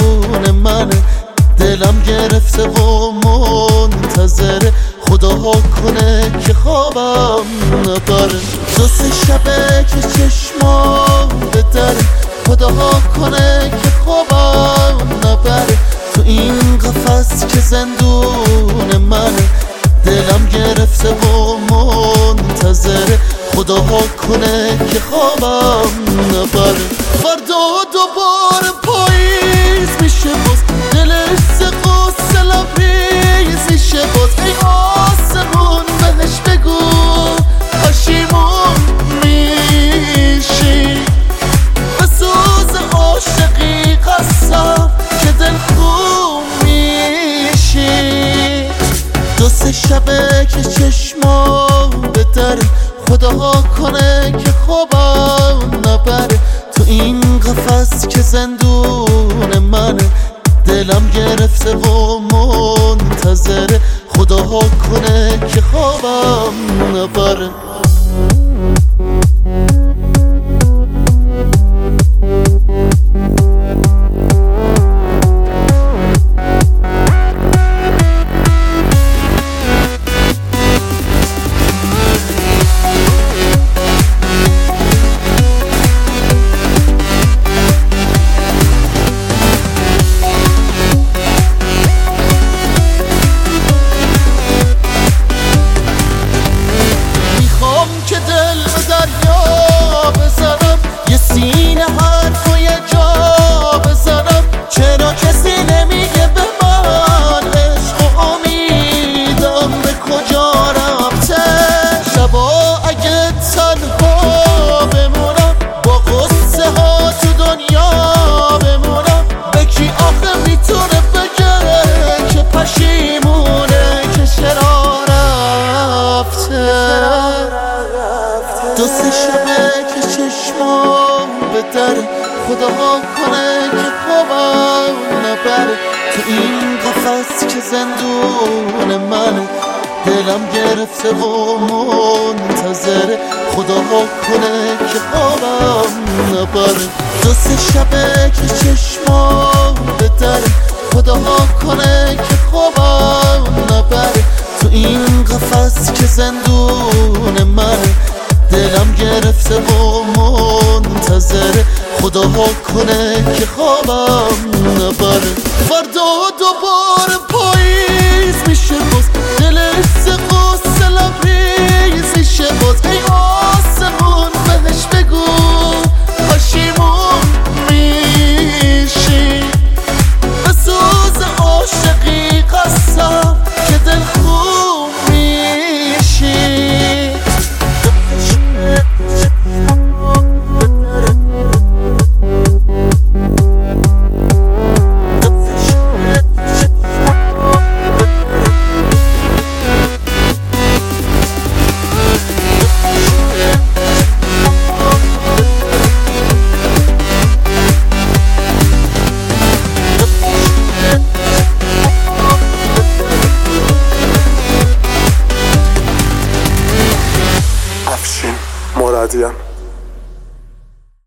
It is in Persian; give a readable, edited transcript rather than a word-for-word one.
زندون منه، دلم گرفته و منتظره خدا کنه که خوابم نبره. دو سه شبه که چشمام به دره، خدا کنه که خوابم نبره. تو این قفس که زندون منه، دلم گرفته و منتظره خدا کنه که خوابم نبره. فردا دوباره پاییز میشه باز، دلش ز غصه لبریز میشه باز. ای آسمون بهش بگو پشیمون میشی، به سوز عاشقی قسم که دلخون میشی. دو سه شبه که چشمام به دره، خدا کنه که خوابم نبره. تو این قفس که زندون منه، دلم گرفته و منتظره خدا کنه که خوابم نبره. سینه حرف و یه جا بزنم، چرا کسی نمیگه به من عشق و امیدم به کجا رفته. شبا اگه تنها بمونم، با قصه ها تو دنیا بمونم، به کی آخه میتونه بگه که پشیمونه که چرا رفته. دو سه شبه که چشمام به دره، خدا کنه که خوابم نبره. تو این قفس که زندون منه، دلم گرفته و منتظره خدا کنه که خوابم نبره. دو سه شبه که چشمام به دره، خدا کنه که خوابم نبره. تو این قفس که زندون منه، دلم گرفته و منتظره خدا کنه که خوابم نبره. فردا دوباره پاییز میشه باز، دلش ز غصه لبریز میشه باز. ای آسمون بهش بگو پشیمون میشی، به سوز عاشقی قسم که دلخون میشی. مرادیان